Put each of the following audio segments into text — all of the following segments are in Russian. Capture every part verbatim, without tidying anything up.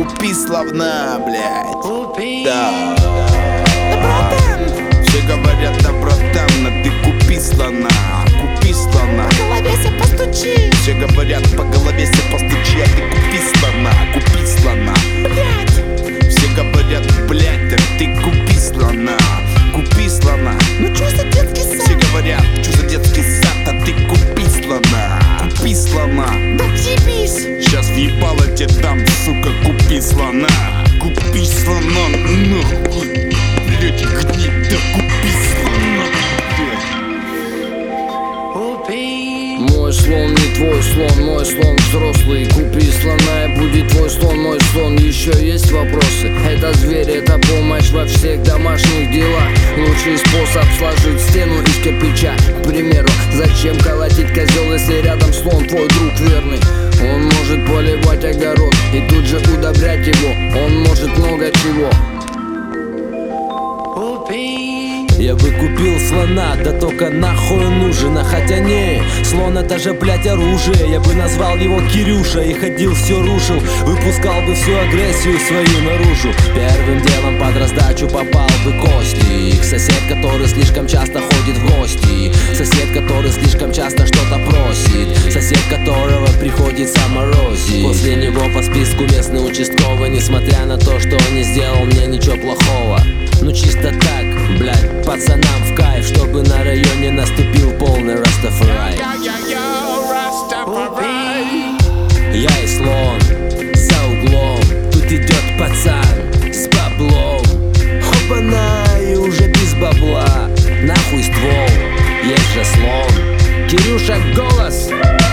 купи слона, блядь. Купи. Да. Да, братан. Все говорят, да, братан, а ты купи слона, купи слона. По голове себе постучи. Все говорят, по голове себе постучи, а ты купи слона, купи слона. Блядь. Все говорят, блядь, а ты купи слона, купи слона. Ну чё за детский сад? Все говорят, что за детский сад, а ты купи слона, купи слона. Да ебись. Сейчас въебало тебе там, сука, купи слона, купи слона, нахуй. Блядь, гнида, купи слона, блядь. Купи. Мой слон не твой слон, мой слон взрослый. Купи слона и будет твой слон, мой слон. Еще есть вопросы? Это зверь, это помощь во всех домашних делах. Лучший способ сложить стену из кирпича. К примеру, зачем колотить козел, если рядом слон твой друг верный? Он может поливать огород и тут же удобрять его. Он может много чего. Купи. Я бы купил слона, да только нахуй он нужен. А хотя не, слон это же, блядь, оружие. Я бы назвал его Кирюша и ходил, все рушил. Выпускал бы всю агрессию свою наружу. Первым делом под раздачу попал бы Костик, сосед, который слишком часто ходит в гости. Сосед, который слишком часто что-то просит. Сосед, которого приходится морозить. После него по списку местный участковый, несмотря на то, что он не сделал мне ничего плохого. Ну чисто так, блядь, пацанам в кайф, чтобы на районе наступил полный растафарай. Я и слон за углом, тут идет пацан с баблом. Хопана, и уже без бабла, нахуй ствол, есть же слон. Кирюша, голос.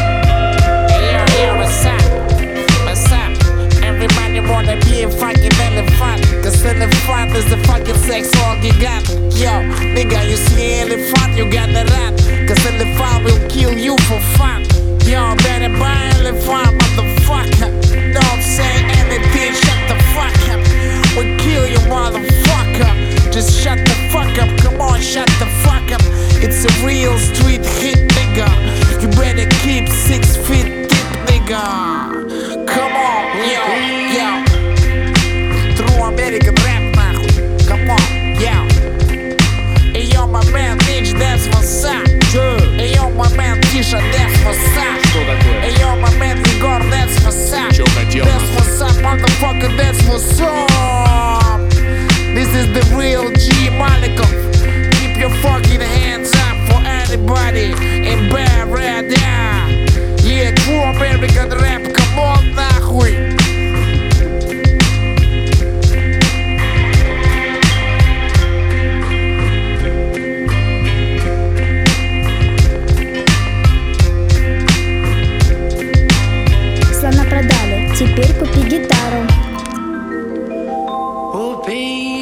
Wanna be a fucking elephant, cause elephant is the fucking sex all you got. Yo, nigga, you see elephant, you got the rat, cause elephant will kill you for fun. Yo, better buy elephant, motherfucker. Don't say anything, shut the fuck up. We'll kill you, motherfucker. Just shut the fuck up, come on, shut the fuck up. It's a real street hit, nigga. You better keep six feet deep, nigga. Come on, yo. American rap, нахуй, come on, yeah. Hey yo, my man, bitch, that's what's up. Hey yo, my man, Tisha, that's what's up. Что такое? Hey yo, my man, Егор, that's what's up. Чё хотел? That's what's up, motherfucker, that's what's up. This is the real G Malikov. Keep your fucking hands up for anybody in bad red, yeah. Yeah, true American rap, come on, нахуй. Слона продали, теперь купи гитару. Купи.